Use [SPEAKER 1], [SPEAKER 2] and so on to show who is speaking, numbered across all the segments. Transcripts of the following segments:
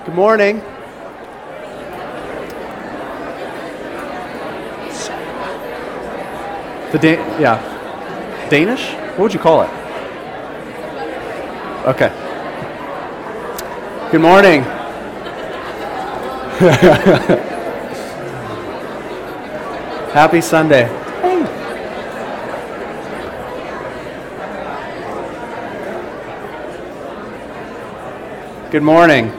[SPEAKER 1] Good morning. Danish? What would you call it? Okay. Good morning. Happy Sunday. Hey. Good morning.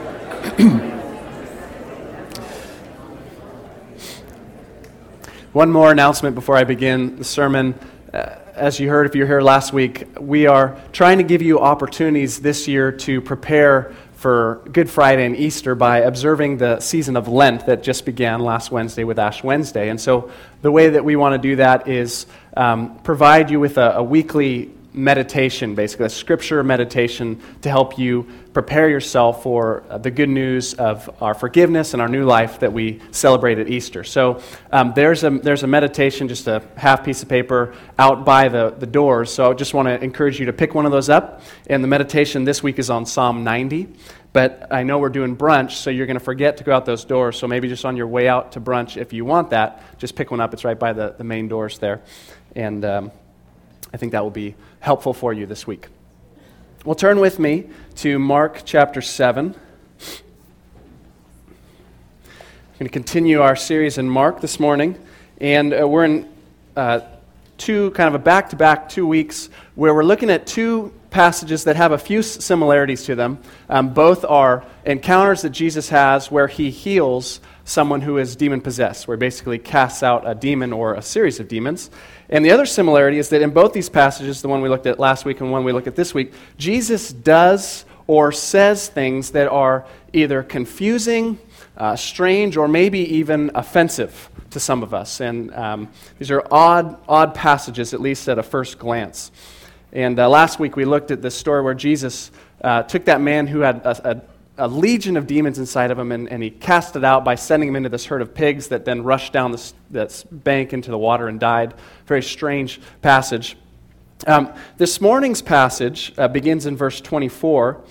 [SPEAKER 1] One more announcement before I begin the sermon. As you heard, if you were here last week, we are trying to give you opportunities this year to prepare for Good Friday and Easter by observing the season of Lent that just began last Wednesday with Ash Wednesday. And so the way that we want to do that is provide you with a weekly meditation, basically a scripture meditation to help you prepare yourself for the good news of our forgiveness and our new life that we celebrate at Easter. So there's a meditation, just a half piece of paper out by the doors. So I just want to encourage you to pick one of those up. And the meditation this week is on Psalm 90. But I know we're doing brunch, so you're going to forget to go out those doors. So maybe just on your way out to brunch, if you want that, just pick one up. It's right by the main doors there. And I think that will be helpful for you this week. Well, turn with me to Mark chapter 7. I'm going to continue our series in Mark this morning, and we're in a back-to-back 2 weeks where we're looking at two passages that have a few similarities to them. Both are encounters that Jesus has where he heals someone who is demon-possessed, where he basically casts out a demon or a series of demons. And the other similarity is that in both these passages, the one we looked at last week and one we look at this week, Jesus does or says things that are either confusing, strange, or maybe even offensive to some of us. And these are odd passages, at least at a first glance. And last week we looked at this story where Jesus took that man who had a legion of demons inside of him, and he cast it out by sending him into this herd of pigs that then rushed down this bank into the water and died. Very strange passage. This morning's passage begins in verse 24,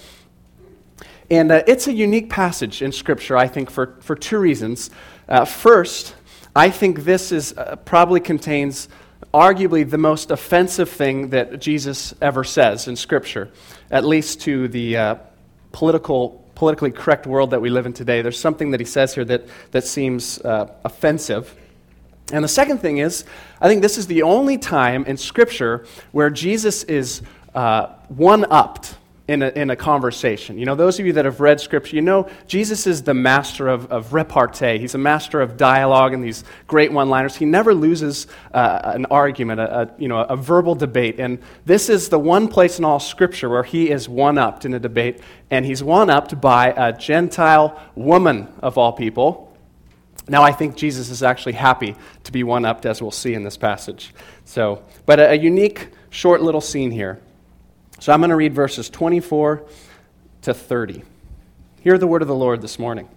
[SPEAKER 1] and it's a unique passage in Scripture, I think, for two reasons. First, I think this is probably contains arguably the most offensive thing that Jesus ever says in Scripture, at least to the politically correct world that we live in today. There's something that he says here that seems offensive. And the second thing is, I think this is the only time in Scripture where Jesus is one-upped in a conversation. You know, those of you that have read Scripture, you know Jesus is the master of repartee. He's a master of dialogue and these great one-liners. He never loses an argument, a verbal debate. And this is the one place in all Scripture where he is one-upped in a debate, and he's one-upped by a Gentile woman of all people. Now, I think Jesus is actually happy to be one-upped, as we'll see in this passage. But a unique, short little scene here. So I'm going to read verses 24 to 30. Hear the word of the Lord this morning.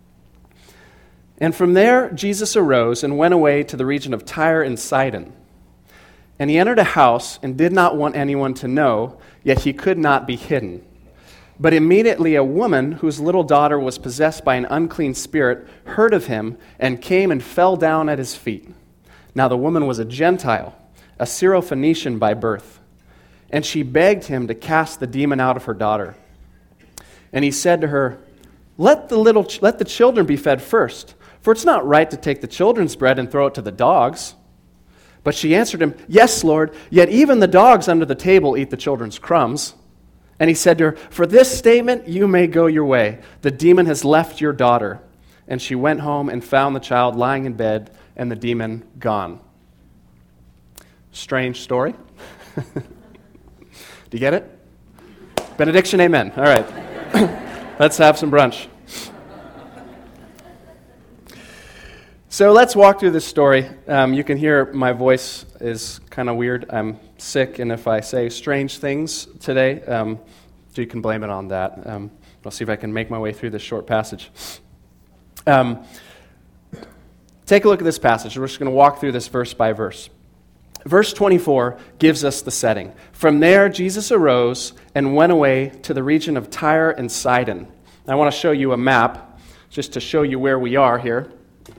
[SPEAKER 1] And from there Jesus arose and went away to the region of Tyre and Sidon. And he entered a house and did not want anyone to know, yet he could not be hidden. But immediately a woman whose little daughter was possessed by an unclean spirit heard of him and came and fell down at his feet. Now the woman was a Gentile, a Syrophoenician by birth. And she begged him to cast the demon out of her daughter. And he said to her, Let the children be fed first, for it's not right to take the children's bread and throw it to the dogs. But she answered him, Yes, Lord, yet even the dogs under the table eat the children's crumbs. And he said to her, For this statement you may go your way. The demon has left your daughter. And she went home and found the child lying in bed and the demon gone. Strange story. Do you get it? Benediction, amen. All right. Let's have some brunch. So let's walk through this story. You can hear my voice is kind of weird. I'm sick, and if I say strange things today, you can blame it on that. I'll see if I can make my way through this short passage. Take a look at this passage. We're just going to walk through this verse by verse. Verse 24 gives us the setting. From there, Jesus arose and went away to the region of Tyre and Sidon. I want to show you a map just to show you where we are here.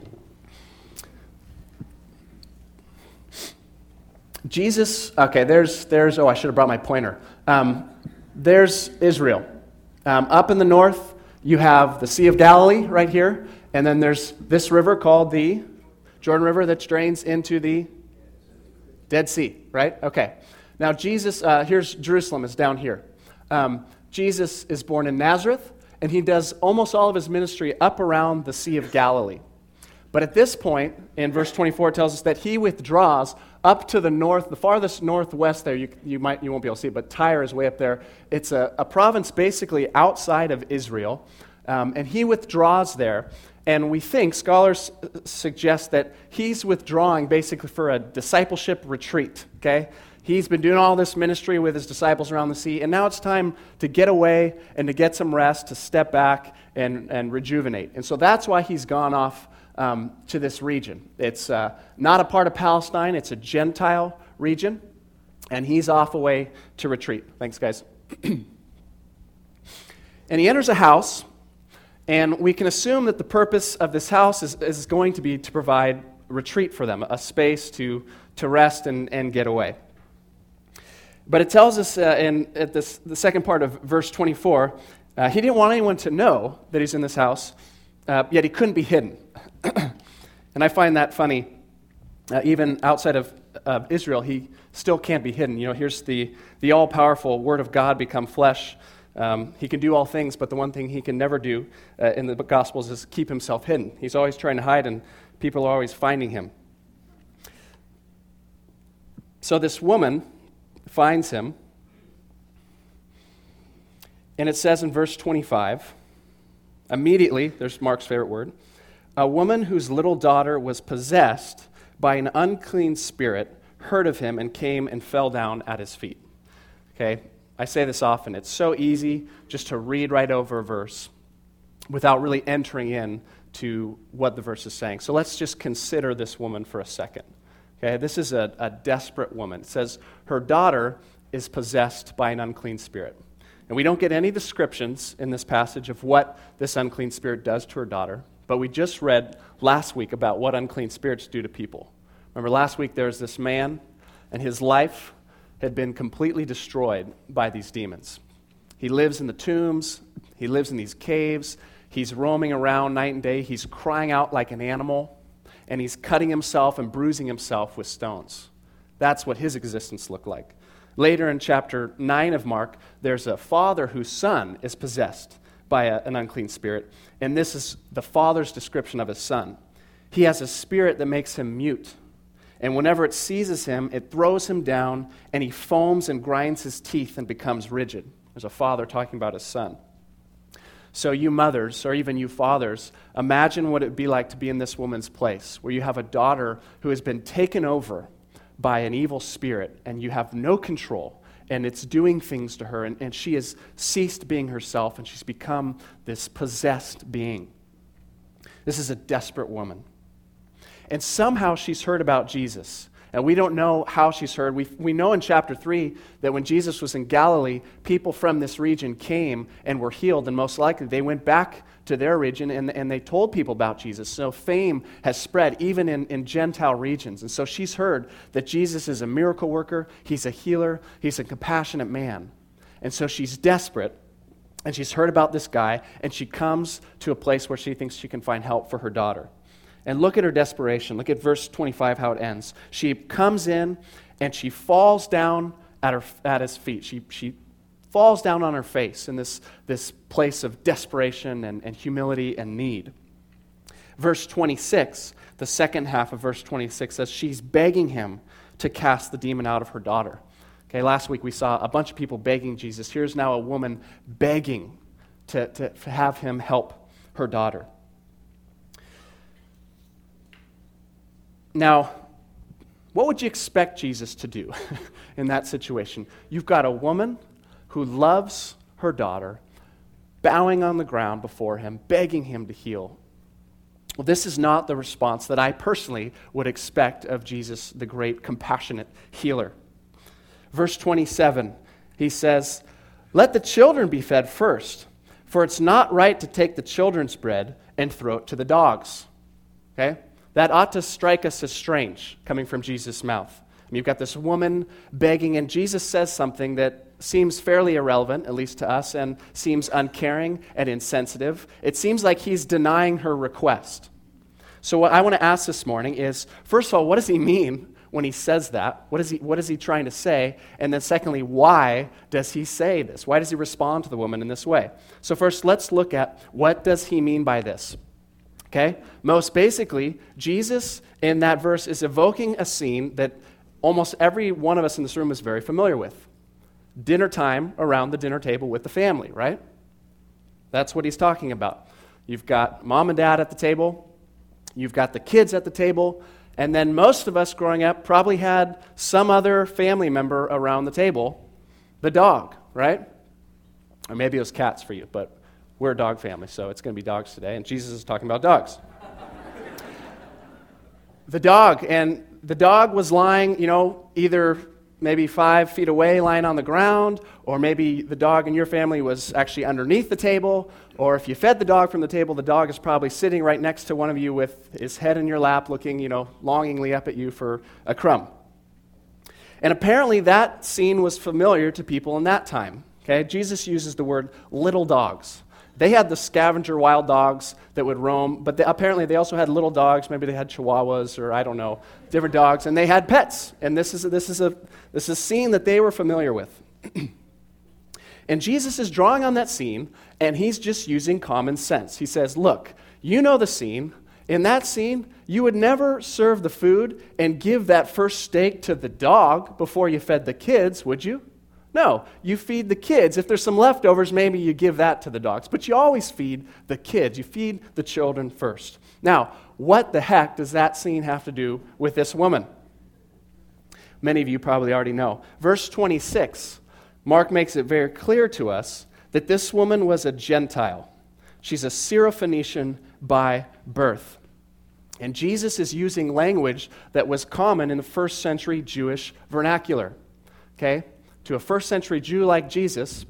[SPEAKER 1] Jesus, okay, there's I should have brought my pointer. There's Israel. Up in the north, you have the Sea of Galilee right here, and then there's this river called the Jordan River that drains into the Dead Sea, right? Okay. Now Jesus, here's Jerusalem, is down here. Jesus is born in Nazareth, and he does almost all of his ministry up around the Sea of Galilee. But at this point, in verse 24, it tells us that he withdraws up to the north, the farthest northwest there. You won't be able to see it, but Tyre is way up there. It's a province basically outside of Israel, and he withdraws there. And we think, scholars suggest that he's withdrawing basically for a discipleship retreat, okay? He's been doing all this ministry with his disciples around the sea, and now it's time to get away and to get some rest, to step back and rejuvenate. And so that's why he's gone off to this region. It's not a part of Palestine, it's a Gentile region, and he's off away to retreat. Thanks, guys. And he enters a house, and we can assume that the purpose of this house is going to be to provide retreat for them, a space to rest and get away. But it tells us at the second part of verse 24, he didn't want anyone to know that he's in this house, yet he couldn't be hidden. And I find that funny. Even outside of Israel, he still can't be hidden. You know, here's the all-powerful Word of God become flesh. He can do all things, but the one thing he can never do in the Gospels is keep himself hidden. He's always trying to hide, and people are always finding him. So this woman finds him, and it says in verse 25, immediately, there's Mark's favorite word, a woman whose little daughter was possessed by an unclean spirit heard of him and came and fell down at his feet. Okay, I say this often. It's so easy just to read right over a verse without really entering in to what the verse is saying. So let's just consider this woman for a second. Okay, this is a desperate woman. It says her daughter is possessed by an unclean spirit. And we don't get any descriptions in this passage of what this unclean spirit does to her daughter, but we just read last week about what unclean spirits do to people. Remember last week there was this man, and his life had been completely destroyed by these demons. He lives in the tombs, he lives in these caves, he's roaming around night and day, he's crying out like an animal, and he's cutting himself and bruising himself with stones. That's what his existence looked like. Later in chapter 9 of Mark, there's a father whose son is possessed by an unclean spirit, and this is the father's description of his son. He has a spirit that makes him mute, and whenever it seizes him, it throws him down, and he foams and grinds his teeth and becomes rigid. There's a father talking about his son. So you mothers, or even you fathers, imagine what it would be like to be in this woman's place, where you have a daughter who has been taken over by an evil spirit, and you have no control, and it's doing things to her, and she has ceased being herself, and she's become this possessed being. This is a desperate woman. And somehow she's heard about Jesus. And we don't know how she's heard. We know in chapter 3 that when Jesus was in Galilee, people from this region came and were healed, and most likely they went back to their region and they told people about Jesus. So fame has spread even in Gentile regions. And so she's heard that Jesus is a miracle worker, he's a healer, he's a compassionate man. And so she's desperate, and she's heard about this guy, and she comes to a place where she thinks she can find help for her daughter. And look at her desperation. Look at verse 25, how it ends. She comes in, and she falls down at his feet. She falls down on her face in this place of desperation and humility and need. Verse 26, the second half of verse 26 says she's begging him to cast the demon out of her daughter. Okay, last week we saw a bunch of people begging Jesus. Here's now a woman begging to have him help her daughter. Now, what would you expect Jesus to do in that situation? You've got a woman who loves her daughter, bowing on the ground before him, begging him to heal. Well, this is not the response that I personally would expect of Jesus, the great compassionate healer. Verse 27, he says, "Let the children be fed first, For it's not right to take the children's bread and throw it to the dogs. Okay? That ought to strike us as strange, coming from Jesus' mouth. I mean, you've got this woman begging, and Jesus says something that seems fairly irrelevant, at least to us, and seems uncaring and insensitive. It seems like he's denying her request. So what I want to ask this morning is, first of all, what does he mean when he says that? What is he trying to say? And then secondly, why does he say this? Why does he respond to the woman in this way? So first, let's look at what does he mean by this? Okay? Most basically, Jesus in that verse is evoking a scene that almost every one of us in this room is very familiar with. Dinner time around the dinner table with the family, right? That's what he's talking about. You've got mom and dad at the table. You've got the kids at the table, and then most of us growing up probably had some other family member around the table, the dog, right? Or maybe it was cats for you, but we're a dog family, so it's going to be dogs today, and Jesus is talking about dogs. The dog was lying, either maybe 5 feet away, lying on the ground, or maybe the dog in your family was actually underneath the table, or if you fed the dog from the table, the dog is probably sitting right next to one of you with his head in your lap, looking, longingly up at you for a crumb. And apparently that scene was familiar to people in that time. Okay? Jesus uses the word little dogs. They had the scavenger wild dogs that would roam, but apparently they also had little dogs. Maybe they had chihuahuas or I don't know, different dogs, and they had pets. And this is a scene that they were familiar with. And Jesus is drawing on that scene, and he's just using common sense. He says, look, you know the scene. In that scene, you would never serve the food and give that first steak to the dog before you fed the kids, would you? No, you feed the kids. If there's some leftovers, maybe you give that to the dogs. But you always feed the kids. You feed the children first. Now, what the heck does that scene have to do with this woman? Many of you probably already know. Verse 26, Mark makes it very clear to us that this woman was a Gentile. She's a Syrophoenician by birth. And Jesus is using language that was common in the first century Jewish vernacular. Okay? To a first century Jew like Jesus,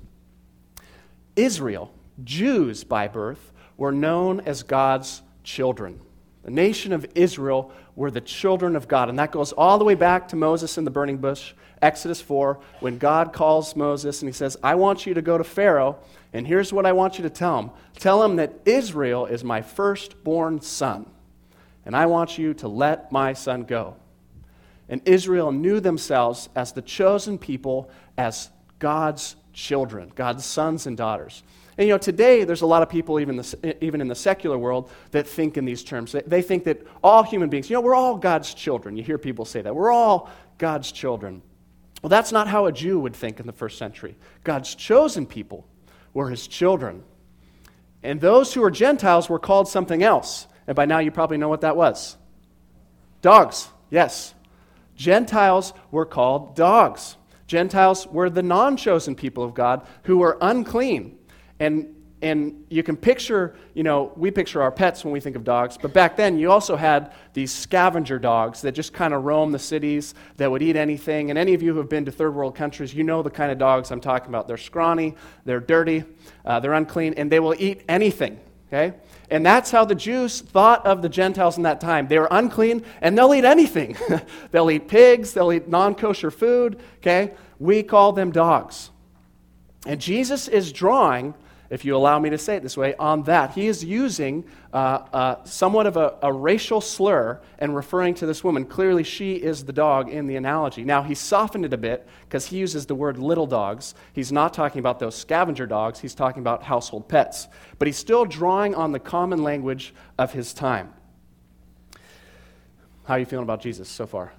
[SPEAKER 1] Israel, Jews by birth, were known as God's children. The nation of Israel were the children of God. And that goes all the way back to Moses in the burning bush, Exodus 4, when God calls Moses and he says, I want you to go to Pharaoh, and here's what I want you to tell him. Tell him that Israel is my firstborn son, and I want you to let my son go. And Israel knew themselves as the chosen people, as God's children, God's sons and daughters. And today there's a lot of people, even in the secular world, that think in these terms. They think that all human beings, we're all God's children. You hear people say that. We're all God's children. Well, that's not how a Jew would think in the first century. God's chosen people were his children. And those who were Gentiles were called something else. And by now you probably know what that was. Dogs, yes. Gentiles were called dogs. Gentiles were the non-chosen people of God who were unclean. And you can picture, we picture our pets when we think of dogs, but back then you also had these scavenger dogs that just kind of roam the cities, that would eat anything. And any of you who have been to third world countries, you know the kind of dogs I'm talking about. They're scrawny, they're dirty, they're unclean, and they will eat anything, okay? And that's how the Jews thought of the Gentiles in that time. They were unclean, and they'll eat anything. They'll eat pigs, they'll eat non-kosher food, okay? We call them dogs. And Jesus is drawing, if you allow me to say it this way, on that. He is using somewhat of a racial slur and referring to this woman. Clearly, she is the dog in the analogy. Now, he softened it a bit because he uses the word little dogs. He's not talking about those scavenger dogs. He's talking about household pets. But he's still drawing on the common language of his time. How are you feeling about Jesus so far?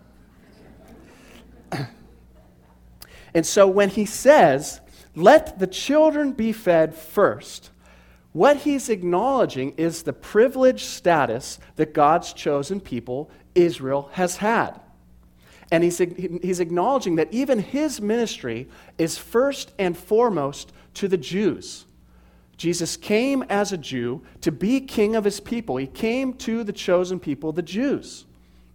[SPEAKER 1] And so when he says, let the children be fed first, what he's acknowledging is the privileged status that God's chosen people, Israel, has had. And he's acknowledging that even his ministry is first and foremost to the Jews. Jesus came as a Jew to be king of his people. He came to the chosen people, the Jews.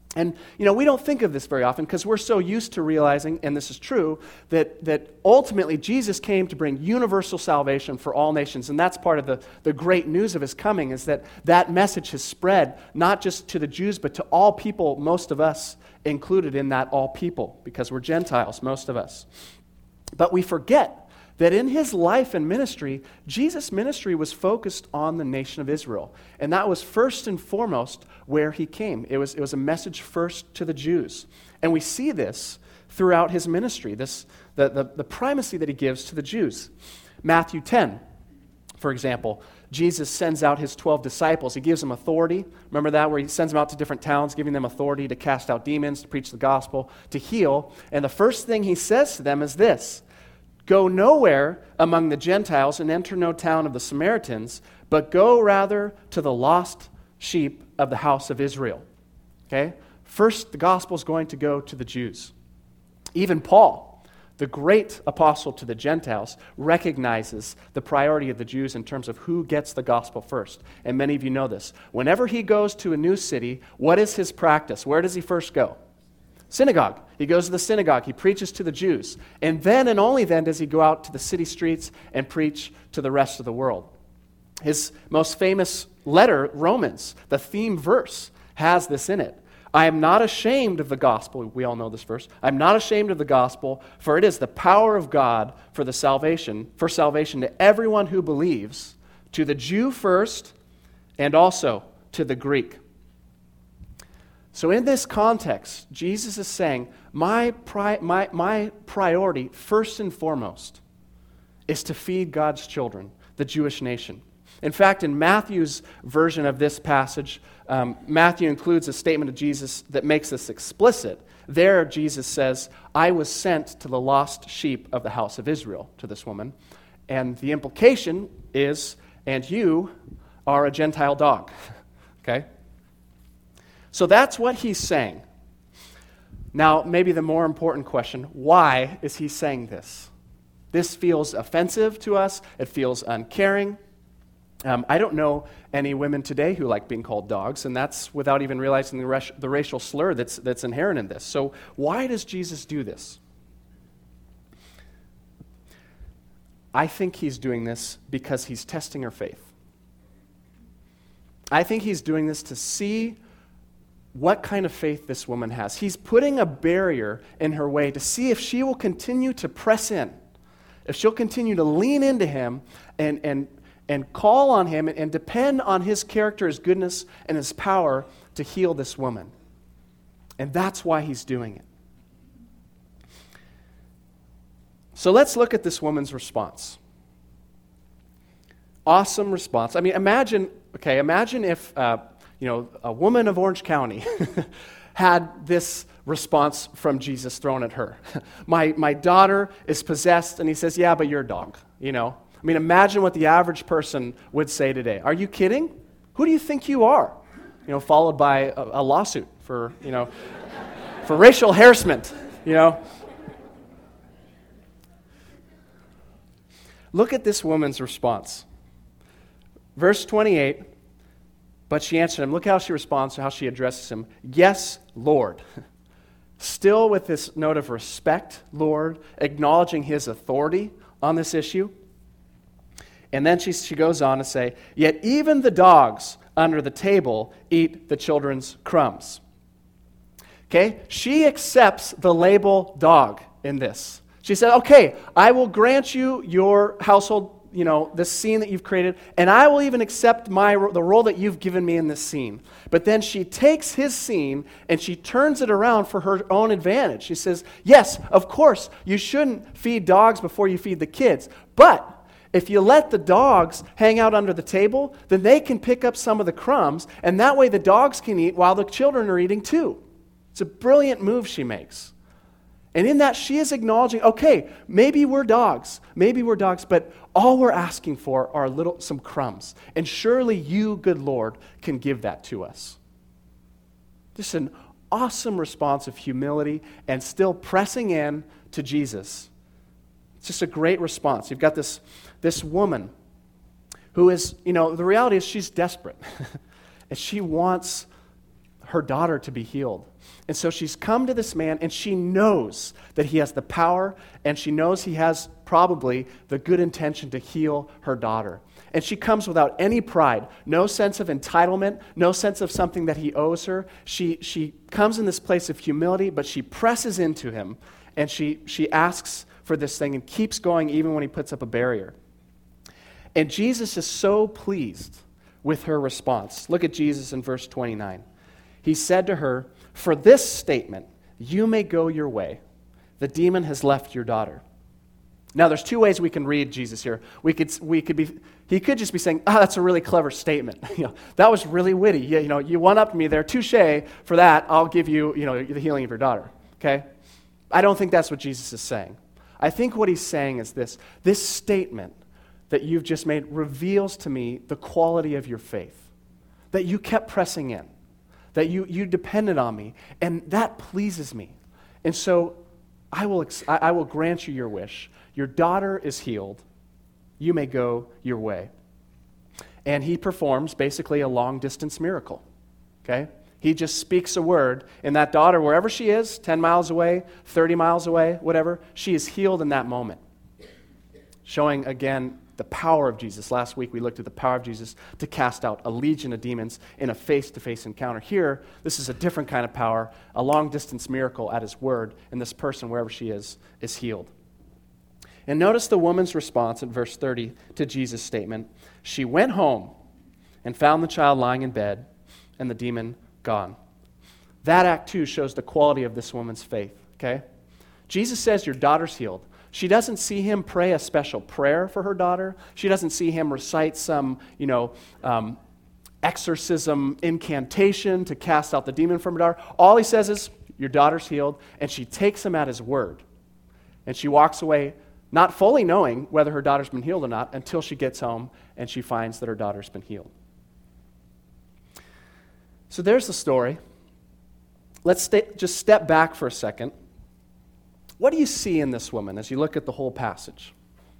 [SPEAKER 1] And, we don't think of this very often because we're so used to realizing, and this is true, that ultimately Jesus came to bring universal salvation for all nations. And that's part of the great news of his coming, is that message has spread not just to the Jews, but to all people, most of us included in that all people, because we're Gentiles, most of us. But we forget that in his life and ministry, Jesus' ministry was focused on the nation of Israel. And that was first and foremost where he came. It was a message first to the Jews. And we see this throughout his ministry, the primacy that he gives to the Jews. Matthew 10, for example, Jesus sends out his 12 disciples. He gives them authority. Remember that, where he sends them out to different towns, giving them authority to cast out demons, to preach the gospel, to heal. And the first thing he says to them is this: "Go nowhere among the Gentiles and enter no town of the Samaritans, but go rather to the lost sheep of the house of Israel." Okay? First, the gospel is going to go to the Jews. Even Paul, the great apostle to the Gentiles, recognizes the priority of the Jews in terms of who gets the gospel first. And many of you know this. Whenever he goes to a new city, what is his practice? Where does he first go? Synagogue. He goes to the synagogue. He preaches to the Jews. And then and only then does he go out to the city streets and preach to the rest of the world. His most famous letter, Romans, the theme verse, has this in it. "I am not ashamed of the gospel." We all know this verse. "I'm not ashamed of the gospel, for it is the power of God for salvation to everyone who believes, to the Jew first, and also to the Greek." So in this context, Jesus is saying, my priority, first and foremost, is to feed God's children, the Jewish nation. In fact, in Matthew's version of this passage, Matthew includes a statement of Jesus that makes this explicit. There, Jesus says, "I was sent to the lost sheep of the house of Israel," to this woman. And the implication is, "And you are a Gentile dog." Okay? So that's what he's saying. Now, maybe the more important question, why is he saying this? This feels offensive to us. It feels uncaring. I don't know any women today who like being called dogs, and that's without even realizing the racial slur that's inherent in this. So why does Jesus do this? I think he's doing this because he's testing her faith. I think he's doing this to see what kind of faith this woman has. He's putting a barrier in her way to see if she will continue to press in, if she'll continue to lean into him and call on him and depend on his character, his goodness, and his power to heal this woman. And that's why he's doing it. So let's look at this woman's response. Awesome response. I mean, imagine if a woman of Orange County had this response from Jesus thrown at her. My daughter is possessed, and he says, "Yeah, but you're a dog." I mean, imagine what the average person would say today. "Are you kidding? Who do you think you are?" Followed by a lawsuit for racial harassment. Look at this woman's response. Verse 28, "But she answered him." Look how she responds, how she addresses him. "Yes, Lord." Still with this note of respect, Lord, acknowledging his authority on this issue. And then she goes on to say, "Yet even the dogs under the table eat the children's crumbs." Okay? She accepts the label dog in this. She said, "Okay, I will grant you your household, this scene that you've created, and I will even accept the role that you've given me in this scene." But then she takes his scene and she turns it around for her own advantage. She says, "Yes, of course, you shouldn't feed dogs before you feed the kids. But if you let the dogs hang out under the table, then they can pick up some of the crumbs, and that way the dogs can eat while the children are eating too." It's a brilliant move she makes. And in that, she is acknowledging, okay, maybe we're dogs, but all we're asking for are some crumbs. And surely you, good Lord, can give that to us. Just an awesome response of humility and still pressing in to Jesus. It's just a great response. You've got this woman who is, the reality is she's desperate. And she wants her daughter to be healed. And so she's come to this man, and she knows that he has the power, and she knows he has probably the good intention to heal her daughter. And she comes without any pride, no sense of entitlement, no sense of something that he owes her. She comes in this place of humility, but she presses into him, and she asks for this thing and keeps going even when he puts up a barrier. And Jesus is so pleased with her response. Look at Jesus in verse 29. He said to her, "For this statement, you may go your way. The demon has left your daughter." Now, there's two ways we can read Jesus here. He could just be saying, that's a really clever statement. That was really witty. You one-upped me there. Touche. For that, I'll give you, the healing of your daughter. Okay? I don't think that's what Jesus is saying. I think what he's saying is this. This statement that you've just made reveals to me the quality of your faith. That you kept pressing in. That you depended on me. And that pleases me. And so I will grant you your wish. Your daughter is healed. You may go your way. And he performs basically a long-distance miracle. Okay? He just speaks a word, and that daughter, wherever she is, 10 miles away, 30 miles away, whatever, she is healed in that moment. Showing, again, the power of Jesus. Last week we looked at the power of Jesus to cast out a legion of demons in a face-to-face encounter. Here, this is a different kind of power, a long-distance miracle at his word, and this person, wherever she is healed. And notice the woman's response in verse 30 to Jesus' statement. She went home and found the child lying in bed and the demon gone. That act, too, shows the quality of this woman's faith, okay? Jesus says, your daughter's healed. She doesn't see him pray a special prayer for her daughter. She doesn't see him recite some, exorcism incantation to cast out the demon from her daughter. All he says is, your daughter's healed, and she takes him at his word. And she walks away not fully knowing whether her daughter's been healed or not until she gets home and she finds that her daughter's been healed. So there's the story. Let's just step back for a second. What do you see in this woman as you look at the whole passage?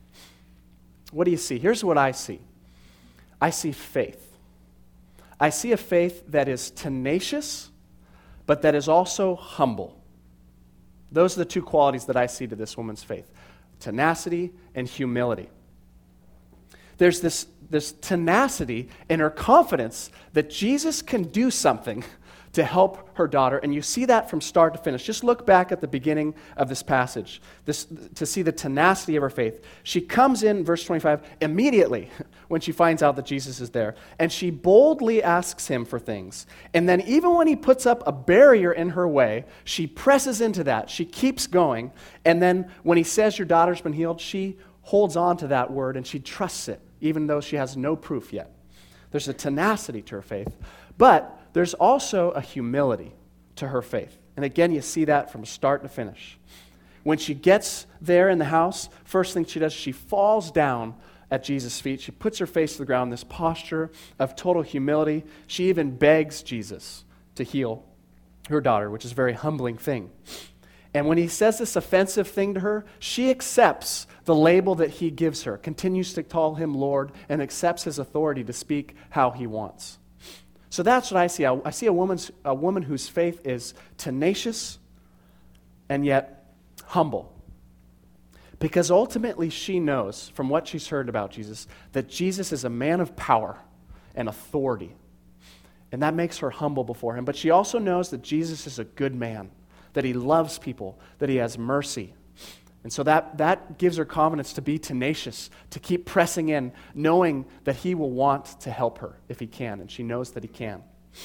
[SPEAKER 1] What do you see? Here's what I see. I see faith. I see a faith that is tenacious, but that is also humble. Those are the two qualities that I see to this woman's faith. Tenacity and humility. There's this tenacity in her confidence that Jesus can do something to help her daughter, and you see that from start to finish. Just look back at the beginning of this passage to see the tenacity of her faith. She comes in, verse 25, immediately when she finds out that Jesus is there, and she boldly asks him for things. And then even when he puts up a barrier in her way, she presses into that. She keeps going, and then when he says your daughter's been healed, she holds on to that word and she trusts it, even though she has no proof yet. There's a tenacity to her faith, but there's also a humility to her faith. And again, you see that from start to finish. When she gets there in the house, first thing she does, she falls down at Jesus' feet. She puts her face to the ground, this posture of total humility. She even begs Jesus to heal her daughter, which is a very humbling thing. And when he says this offensive thing to her, she accepts the label that he gives her, continues to call him Lord, and accepts his authority to speak how he wants. So that's what I see. I see a woman whose faith is tenacious and yet humble. Because ultimately she knows, from what she's heard about Jesus, that Jesus is a man of power and authority. And that makes her humble before him. But she also knows that Jesus is a good man, that he loves people, that he has mercy. And so that gives her confidence to be tenacious, to keep pressing in, knowing that he will want to help her if he can, and she knows that he can.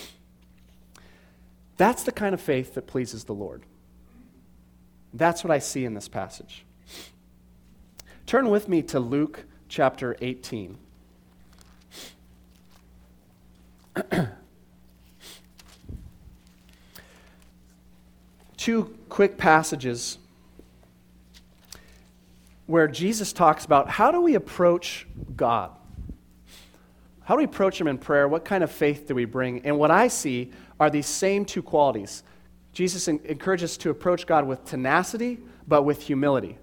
[SPEAKER 1] That's the kind of faith that pleases the Lord. That's what I see in this passage. Turn with me to Luke chapter 18. Two quick passages where Jesus talks about how do we approach God? How do we approach him in prayer? What kind of faith do we bring? And what I see are these same two qualities. Jesus encourages us to approach God with tenacity, but with humility.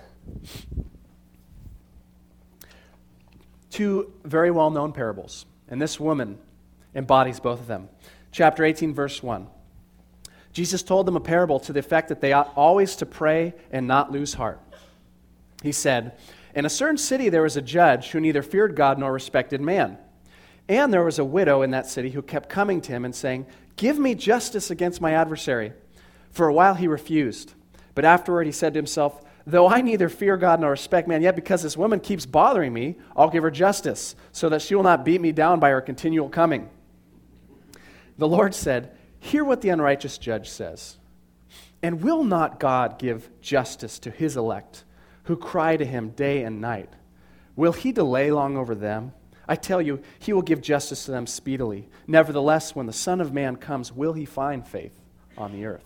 [SPEAKER 1] Two very well-known parables. And this woman embodies both of them. Chapter 18, verse 1. Jesus told them a parable to the effect that they ought always to pray and not lose heart. He said, "In a certain city there was a judge who neither feared God nor respected man. And there was a widow in that city who kept coming to him and saying, 'Give me justice against my adversary.' For a while he refused. But afterward he said to himself, 'Though I neither fear God nor respect man, yet because this woman keeps bothering me, I'll give her justice, so that she will not beat me down by her continual coming.' The Lord said, 'Hear what the unrighteous judge says. And will not God give justice to his elect, who cry to him day and night? Will he delay long over them? I tell you, he will give justice to them speedily. Nevertheless, when the Son of Man comes, will he find faith on the earth?'"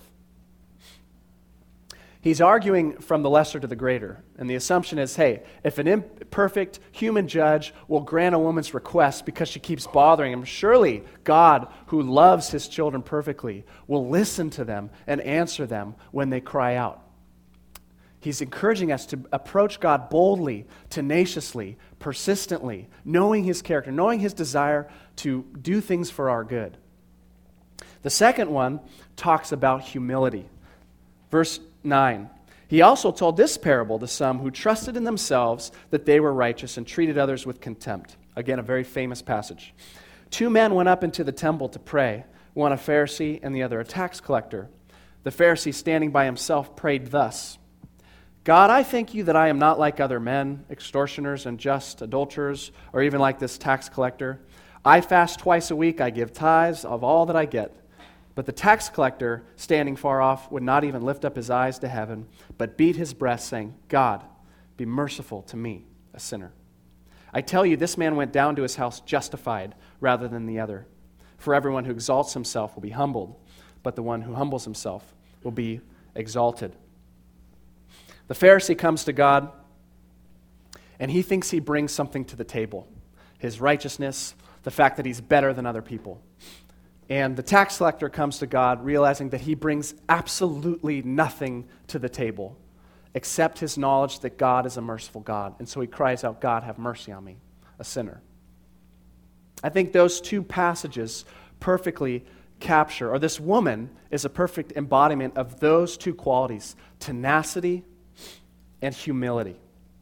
[SPEAKER 1] He's arguing from the lesser to the greater. And the assumption is, hey, if an imperfect human judge will grant a woman's request because she keeps bothering him, surely God, who loves his children perfectly, will listen to them and answer them when they cry out. He's encouraging us to approach God boldly, tenaciously, persistently, knowing his character, knowing his desire to do things for our good. The second one talks about humility. Verse 9, "He also told this parable to some who trusted in themselves that they were righteous and treated others with contempt." Again, a very famous passage. "Two men went up into the temple to pray, one a Pharisee and the other a tax collector. The Pharisee, standing by himself, prayed thus, 'God, I thank you that I am not like other men, extortioners, unjust, adulterers, or even like this tax collector. I fast twice a week, I give tithes of all that I get.' But the tax collector, standing far off, would not even lift up his eyes to heaven, but beat his breast, saying, 'God, be merciful to me, a sinner.' I tell you, this man went down to his house justified rather than the other. For everyone who exalts himself will be humbled, but the one who humbles himself will be exalted." The Pharisee comes to God, and he thinks he brings something to the table. His righteousness, the fact that he's better than other people. And the tax collector comes to God realizing that he brings absolutely nothing to the table except his knowledge that God is a merciful God. And so he cries out, "God, have mercy on me, a sinner." I think those two passages perfectly capture, or this woman is a perfect embodiment of those two qualities, tenacity and humility.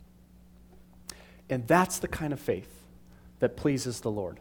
[SPEAKER 1] And that's the kind of faith that pleases the Lord.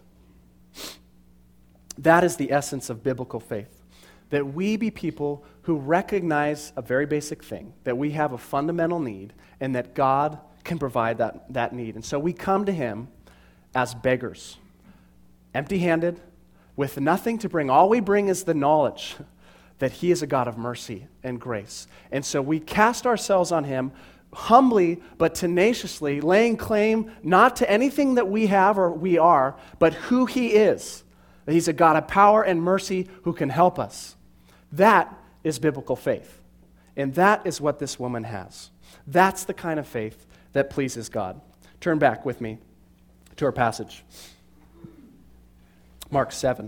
[SPEAKER 1] That is the essence of biblical faith, that we be people who recognize a very basic thing, that we have a fundamental need, and that God can provide that need. And so we come to him as beggars, empty-handed, with nothing to bring. All we bring is the knowledge that he is a God of mercy and grace. And so we cast ourselves on him humbly but tenaciously, laying claim not to anything that we have or we are, but who he is. That he's a God of power and mercy who can help us. That is biblical faith. And that is what this woman has. That's the kind of faith that pleases God. Turn back with me to our passage. Mark 7.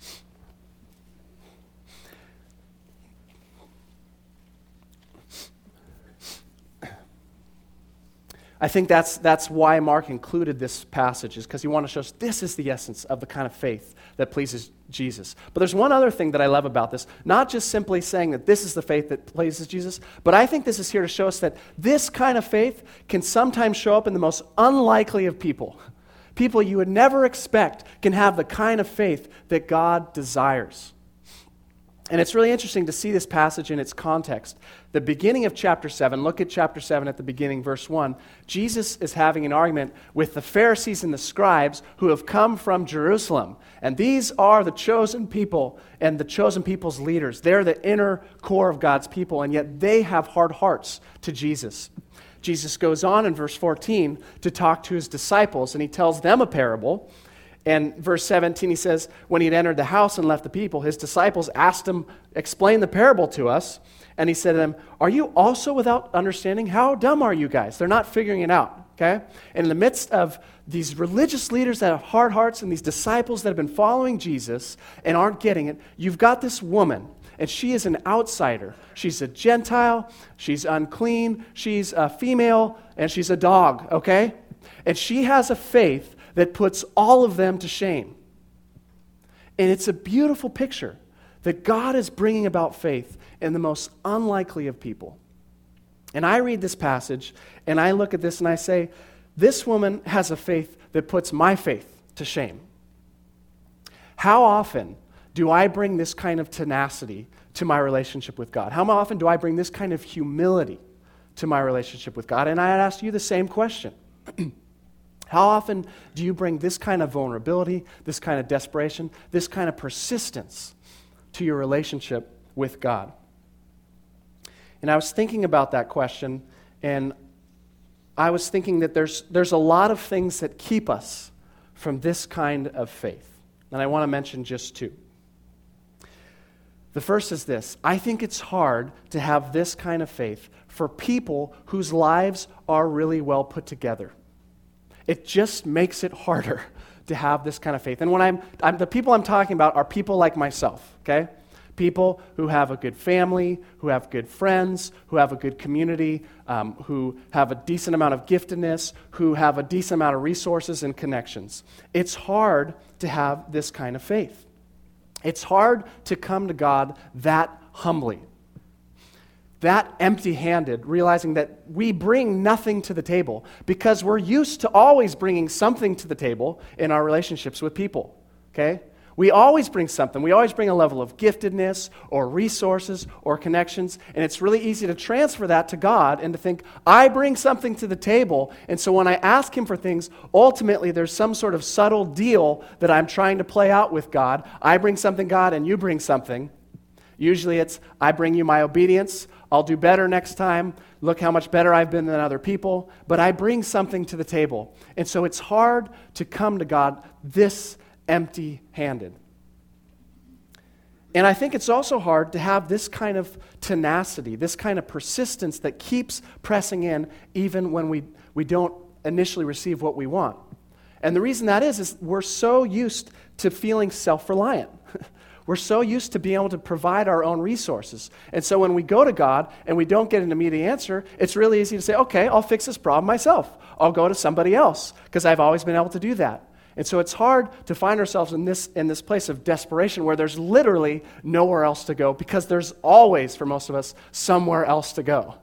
[SPEAKER 1] I think that's why Mark included this passage, is because he wanted to show us this is the essence of the kind of faith that pleases Jesus. But there's one other thing that I love about this, not just simply saying that this is the faith that pleases Jesus, but I think this is here to show us that this kind of faith can sometimes show up in the most unlikely of people. People you would never expect can have the kind of faith that God desires. And it's really interesting to see this passage in its context. The beginning of chapter 7, look at chapter 7 at the beginning, verse 1. Jesus is having an argument with the Pharisees and the scribes who have come from Jerusalem. And these are the chosen people and the chosen people's leaders. They're the inner core of God's people, and yet they have hard hearts to Jesus. Jesus goes on in verse 14 to talk to his disciples, and he tells them a parable. And verse 17, he says, when he had entered the house and left the people, his disciples asked him, explain the parable to us. And he said to them, are you also without understanding? How dumb are you guys? They're not figuring it out, okay? And in the midst of these religious leaders that have hard hearts and these disciples that have been following Jesus and aren't getting it, you've got this woman, and she is an outsider. She's a Gentile, she's unclean, she's a female, and she's a dog, okay? And she has a faith that puts all of them to shame. And it's a beautiful picture that God is bringing about faith in the most unlikely of people. And I read this passage, and I look at this and I say, this woman has a faith that puts my faith to shame. How often do I bring this kind of tenacity to my relationship with God? How often do I bring this kind of humility to my relationship with God? And I'd ask you the same question. How often do you bring this kind of vulnerability, this kind of desperation, this kind of persistence to your relationship with God? And I was thinking about that question, and I was thinking that there's a lot of things that keep us from this kind of faith. And I want to mention just two. The first is this. I think it's hard to have this kind of faith for people whose lives are really well put together. It just makes it harder to have this kind of faith. And when the people I'm talking about are people like myself, okay? People who have a good family, who have good friends, who have a good community, who have a decent amount of giftedness, who have a decent amount of resources and connections. It's hard to have this kind of faith. It's hard to come to God that humbly, that empty-handed, realizing that we bring nothing to the table because we're used to always bringing something to the table in our relationships with people, okay? We always bring something. We always bring a level of giftedness or resources or connections, and it's really easy to transfer that to God and to think, I bring something to the table, and so when I ask Him for things, ultimately there's some sort of subtle deal that I'm trying to play out with God. I bring something, God, and you bring something. Usually it's, I bring you my obedience, I'll do better next time, look how much better I've been than other people, but I bring something to the table. And so it's hard to come to God this empty-handed. And I think it's also hard to have this kind of tenacity, this kind of persistence that keeps pressing in even when we don't initially receive what we want. And the reason that is we're so used to feeling self-reliant. We're so used to being able to provide our own resources. And so when we go to God and we don't get an immediate answer, it's really easy to say, okay, I'll fix this problem myself. I'll go to somebody else because I've always been able to do that. And so it's hard to find ourselves in this place of desperation where there's literally nowhere else to go because there's always, for most of us, somewhere else to go.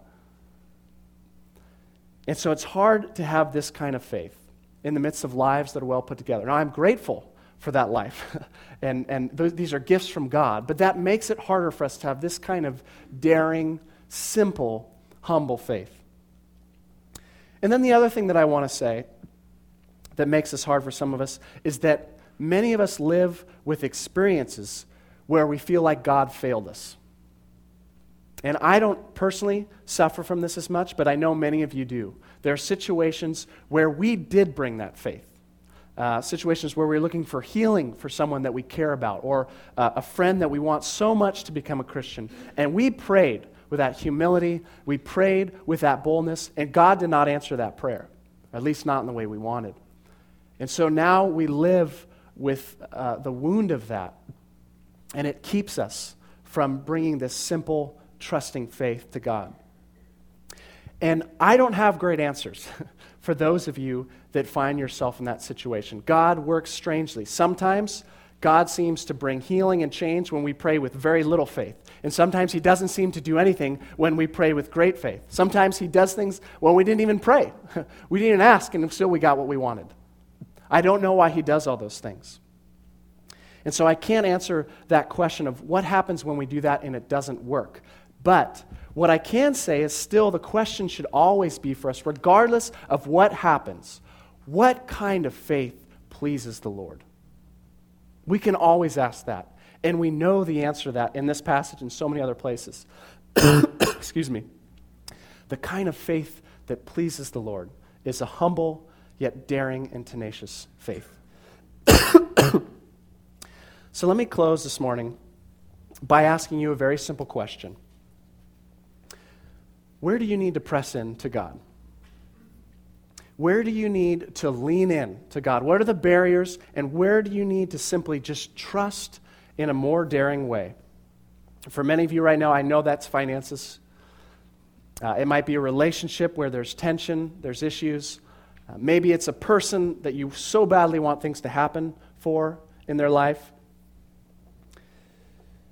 [SPEAKER 1] And so it's hard to have this kind of faith in the midst of lives that are well put together. Now, I'm grateful for that life, and these are gifts from God, but that makes it harder for us to have this kind of daring, simple, humble faith. And then the other thing that I want to say that makes this hard for some of us is that many of us live with experiences where we feel like God failed us. And I don't personally suffer from this as much, but I know many of you do. There are situations where we did bring that faith. Situations where we're looking for healing for someone that we care about or a friend that we want so much to become a Christian. And we prayed with that humility, we prayed with that boldness, and God did not answer that prayer, at least not in the way we wanted. And so now we live with the wound of that, and it keeps us from bringing this simple, trusting faith to God. And I don't have great answers for those of you that find yourself in that situation. God works strangely. Sometimes God seems to bring healing and change when we pray with very little faith. And sometimes He doesn't seem to do anything when we pray with great faith. Sometimes He does things when we didn't even pray. We didn't even ask, and still we got what we wanted. I don't know why He does all those things. And so I can't answer that question of what happens when we do that and it doesn't work. But what I can say is still the question should always be for us, regardless of what happens, what kind of faith pleases the Lord? We can always ask that. And we know the answer to that in this passage and so many other places. Excuse me. The kind of faith that pleases the Lord is a humble yet daring and tenacious faith. So let me close this morning by asking you a very simple question. Where do you need to press in to God? Where do you need to lean in to God? What are the barriers, and where do you need to simply just trust in a more daring way? For many of you right now, I know that's finances. It might be a relationship where there's tension, there's issues. Maybe it's a person that you so badly want things to happen for in their life.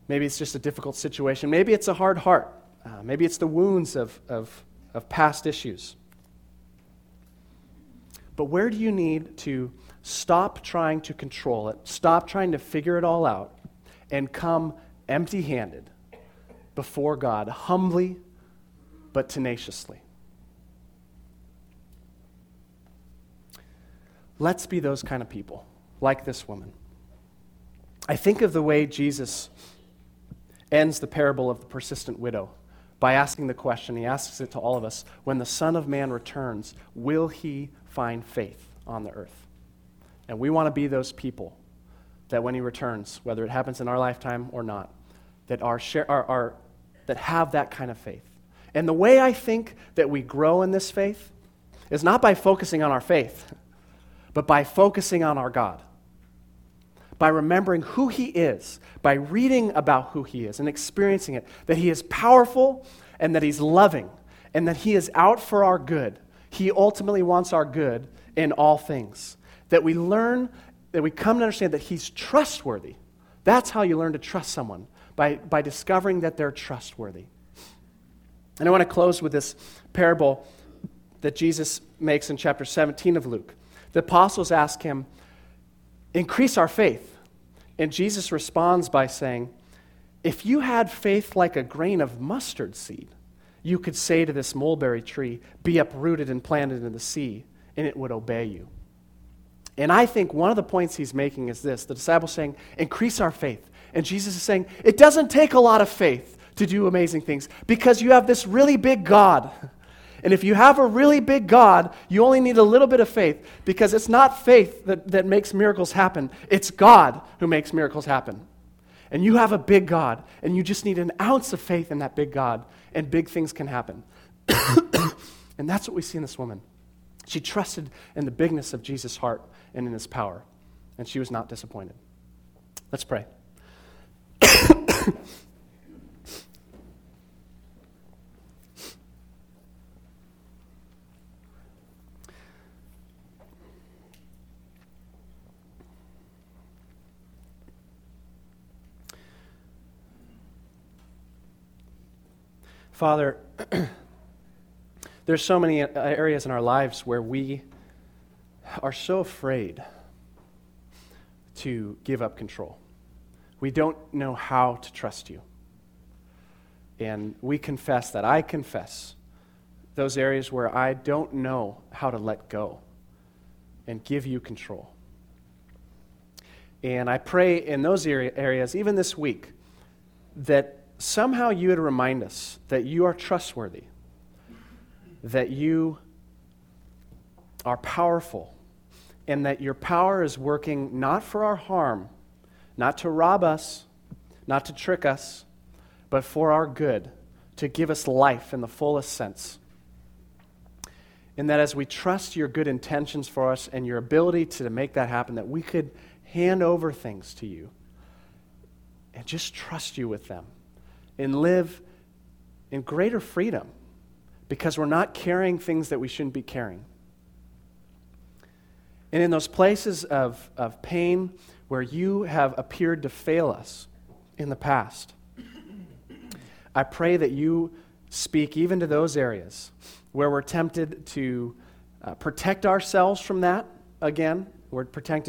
[SPEAKER 1] Maybe it's just a difficult situation. Maybe it's a hard heart. Maybe it's the wounds of past issues. But where do you need to stop trying to control it, stop trying to figure it all out, and come empty-handed before God, humbly but tenaciously? Let's be those kind of people, like this woman. I think of the way Jesus ends the parable of the persistent widow by asking the question, he asks it to all of us, when the Son of Man returns, will he find faith on the earth? And we want to be those people that when he returns, whether it happens in our lifetime or not, that that have that kind of faith. And the way I think that we grow in this faith is not by focusing on our faith, but by focusing on our God. By remembering who he is, by reading about who he is and experiencing it, that he is powerful and that he's loving and that he is out for our good. He ultimately wants our good in all things. That we learn, that we come to understand that he's trustworthy. That's how you learn to trust someone, by discovering that they're trustworthy. And I want to close with this parable that Jesus makes in chapter 17 of Luke. The apostles ask him, increase our faith. And Jesus responds by saying, if you had faith like a grain of mustard seed, you could say to this mulberry tree, be uprooted and planted in the sea, and it would obey you. And I think one of the points he's making is this, the disciples saying, increase our faith. And Jesus is saying, it doesn't take a lot of faith to do amazing things because you have this really big God. And if you have a really big God, you only need a little bit of faith because it's not faith that makes miracles happen. It's God who makes miracles happen. And you have a big God, and you just need an ounce of faith in that big God, and big things can happen. And that's what we see in this woman. She trusted in the bigness of Jesus' heart and in his power, and she was not disappointed. Let's pray. Father, there's so many areas in our lives where we are so afraid to give up control. We don't know how to trust you. And we confess that. I confess those areas where I don't know how to let go and give you control. And I pray in those areas, even this week, that somehow you would remind us that you are trustworthy, that you are powerful, and that your power is working not for our harm, not to rob us, not to trick us, but for our good, to give us life in the fullest sense. And that as we trust your good intentions for us and your ability to make that happen, that we could hand over things to you and just trust you with them and live in greater freedom because we're not carrying things that we shouldn't be carrying. And in those places of pain where you have appeared to fail us in the past, I pray that you speak even to those areas where we're tempted to protect ourselves from that again. We're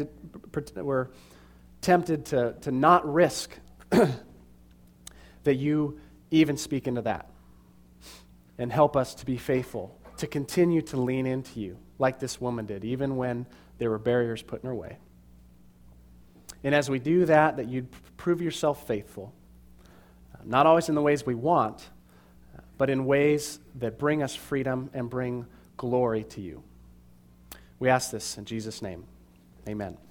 [SPEAKER 1] tempted to not risk that you even speak into that and help us to be faithful, to continue to lean into you like this woman did, even when there were barriers put in her way. And as we do that, that you'd prove yourself faithful, not always in the ways we want, but in ways that bring us freedom and bring glory to you. We ask this in Jesus' name. Amen.